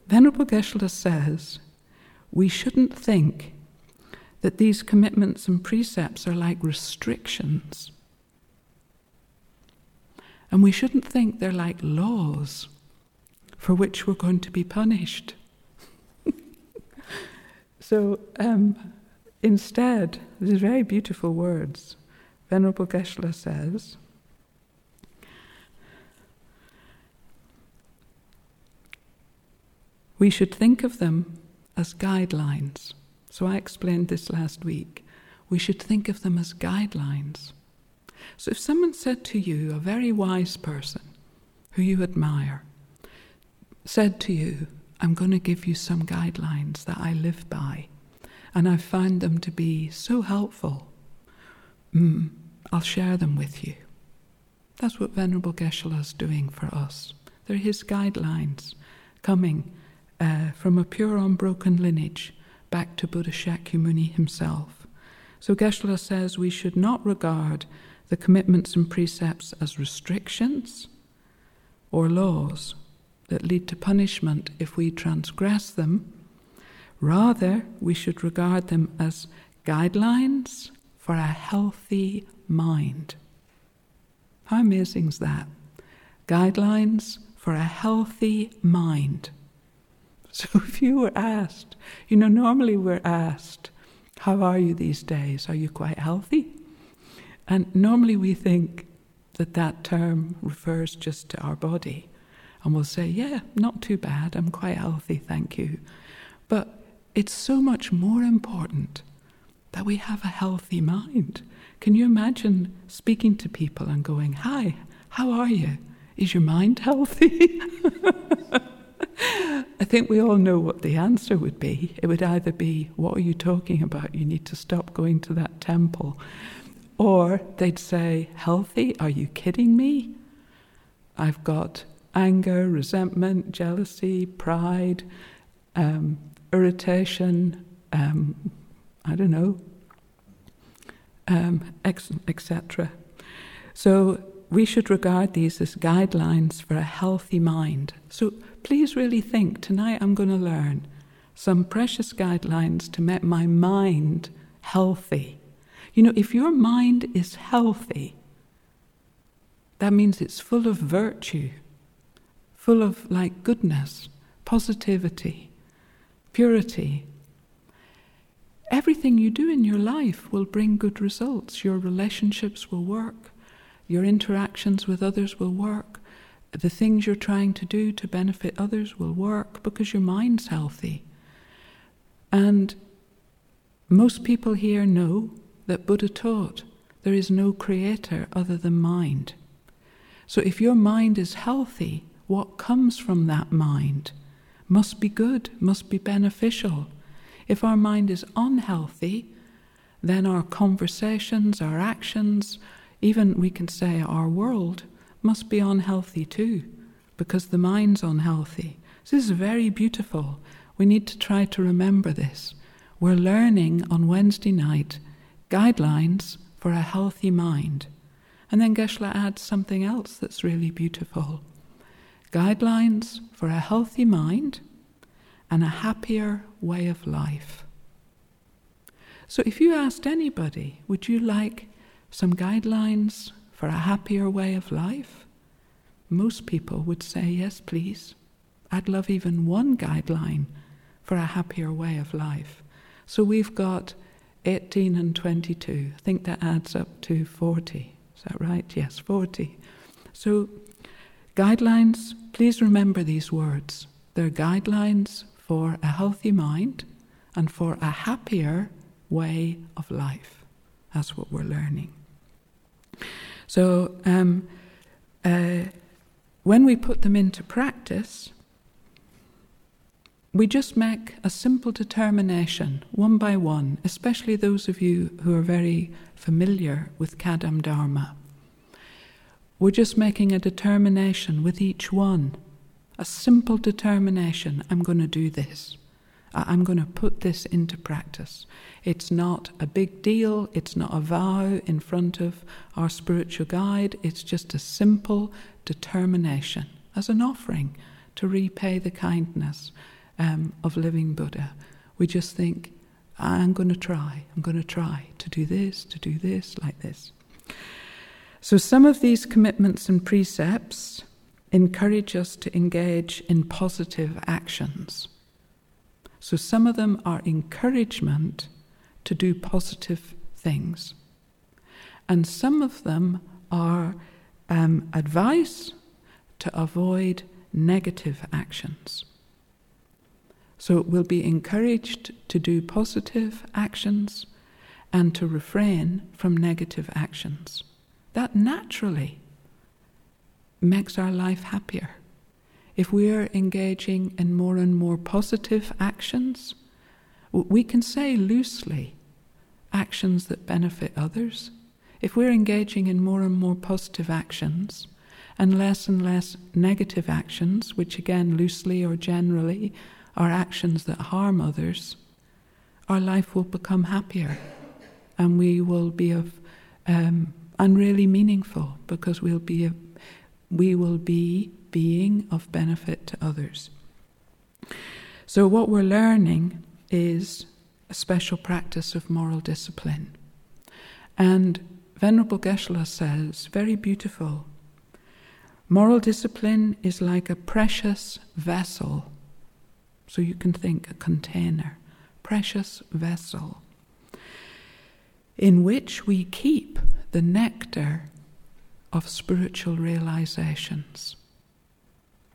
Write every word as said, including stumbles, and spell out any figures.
Venerable Geshe-la says we shouldn't think that these commitments and precepts are like restrictions. And we shouldn't think they're like laws for which we're going to be punished. So um, instead, these very beautiful words, Venerable Geshe-la says, we should think of them as guidelines. So I explained this last week. We should think of them as guidelines. So if someone said to you, a very wise person who you admire, said to you, I'm going to give you some guidelines that I live by, and I've found them to be so helpful, mm, I'll share them with you. That's what Venerable Geshe-la is doing for us. They're his guidelines, coming uh, from a pure unbroken lineage back to Buddha Shakyamuni himself. So Geshe-la says we should not regard the commitments and precepts as restrictions or laws that lead to punishment if we transgress them. Rather, we should regard them as guidelines for a healthy mind. How amazing is that? Guidelines for a healthy mind. So if you were asked, you know, normally we're asked, how are you these days? Are you quite healthy? And normally we think that that term refers just to our body. And we'll say, yeah, not too bad, I'm quite healthy, thank you. But it's so much more important that we have a healthy mind. Can you imagine speaking to people and going, hi, how are you? Is your mind healthy? I think we all know what the answer would be. It would either be, what are you talking about? You need to stop going to that temple. Or they'd say, healthy? Are you kidding me? I've got anger, resentment, jealousy, pride, um, irritation, um, I don't know, um, et cetera. So we should regard these as guidelines for a healthy mind. So please really think, tonight I'm going to learn some precious guidelines to make my mind healthy. You know, if your mind is healthy, that means it's full of virtue, full of like goodness, positivity, purity. Everything you do in your life will bring good results. Your relationships will work. Your interactions with others will work. The things you're trying to do to benefit others will work because your mind's healthy. And most people here know that Buddha taught there is no creator other than mind. So if your mind is healthy, what comes from that mind must be good, must be beneficial. If our mind is unhealthy, then our conversations, our actions, even we can say our world must be unhealthy too, because the mind's unhealthy. So this is very beautiful. We need to try to remember this. We're learning on Wednesday night guidelines for a healthy mind. And then Geshe-la adds something else that's really beautiful. Guidelines for a healthy mind and a happier way of life. So if you asked anybody, would you like some guidelines for a happier way of life? Most people would say, yes, please. I'd love even one guideline for a happier way of life. So we've got eighteen and twenty-two. I think that adds up to forty. Is that right? Yes, forty. So guidelines, please remember these words. They're guidelines for a healthy mind and for a happier way of life. That's what we're learning. So um, uh, when we put them into practice, we just make a simple determination, one by one, especially those of you who are very familiar with Kadam Dharma. We're just making a determination with each one, a simple determination, I'm going to do this. I'm going to put this into practice. It's not a big deal, it's not a vow in front of our spiritual guide, it's just a simple determination as an offering to repay the kindness. um, of living Buddha. We just think, I'm going to try, I'm going to try to do this, to do this, like this. So some of these commitments and precepts encourage us to engage in positive actions. So some of them are encouragement to do positive things. And some of them are um, advice to avoid negative actions. So we'll be encouraged to do positive actions and to refrain from negative actions. That naturally makes our life happier. If we're engaging in more and more positive actions, we can say loosely actions that benefit others. If we're engaging in more and more positive actions and less and less negative actions, which again loosely or generally are actions that harm others, our life will become happier and we will be of um, and really meaningful, because we'll be a, we will be being of benefit to others. So what we're learning is a special practice of moral discipline. And Venerable Geshe-la says, very beautiful, moral discipline is like a precious vessel. So you can think a container, precious vessel, in which we keep the nectar of spiritual realizations.